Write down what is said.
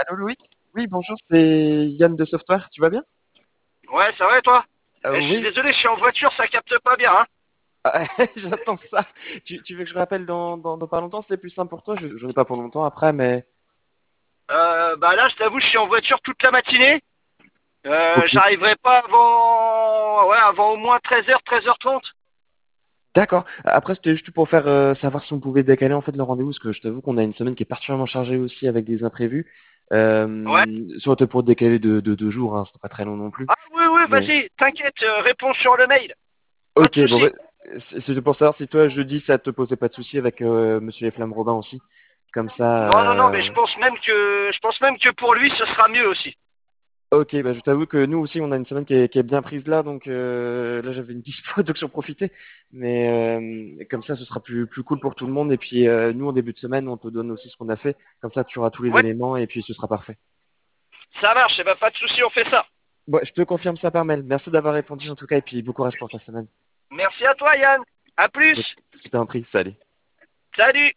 Allô Loïc? Oui, bonjour, c'est Yann de Software, tu vas bien? Ouais, ça va et toi? Je suis Oui, désolé, je suis en voiture, ça capte pas bien, hein. ah, j'attends ça. Tu veux que je rappelle dans pas longtemps, c'est plus simple pour toi? J'en ai pas pour longtemps après, mais... Bah là, je t'avoue, je suis en voiture toute la matinée. Ok. J'arriverai pas avant, ouais, avant au moins 13h, 13h30. D'accord. Après, c'était juste pour faire savoir si on pouvait décaler en fait le rendez-vous, parce que je t'avoue qu'on a une semaine qui est particulièrement chargée aussi avec des imprévus. Ouais. Soit pour décaler de 2 jours, hein, c'est pas très long non plus. Ah oui, oui, Mais vas-y, t'inquiète, réponds sur le mail. Pas de ok, bon, bah, souci. c'est pour savoir si toi jeudi ça te posait pas de souci avec Monsieur les Flammes Robin aussi. Comme ça. Non, non, non, mais je pense même que pour lui, ce sera mieux aussi. Ok, bah je t'avoue que nous aussi on a une semaine qui est bien prise là, donc là j'avais une dispo donc j'en profitais. Mais comme ça ce sera plus cool pour tout le monde et puis nous en début de semaine on te donne aussi ce qu'on a fait, comme ça tu auras tous les Ouais, éléments et puis ce sera parfait. ça marche, et bah pas de souci, on fait ça. Bon, je te confirme ça par mail. Merci d'avoir répondu en tout cas et puis bon courage pour ta semaine. Merci à toi, Yann. À plus. Je t'en prie, salut. Salut.